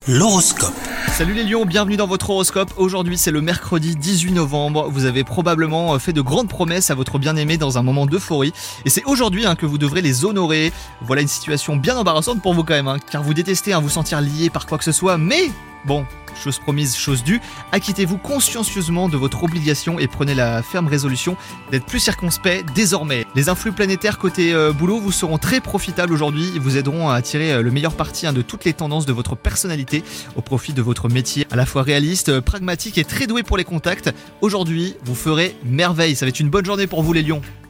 L'horoscope. Salut les lions, bienvenue dans votre horoscope. Aujourd'hui c'est le mercredi 18 novembre. Vous avez probablement fait de grandes promesses à votre bien-aimé dans un moment d'euphorie. Et c'est aujourd'hui que vous devrez les honorer. Voilà une situation bien embarrassante pour vous quand même. Car vous détestez vous sentir lié par quoi que ce soit. Mais bon, chose promise, chose due. Acquittez-vous consciencieusement de votre obligation et prenez la ferme résolution d'être plus circonspect désormais. Les influx planétaires côté boulot vous seront très profitables aujourd'hui. Ils vous aideront à tirer le meilleur parti de toutes les tendances de votre personnalité au profit de votre métier. À la fois réaliste, pragmatique et très doué pour les contacts. Aujourd'hui, vous ferez merveille. Ça va être une bonne journée pour vous les lions.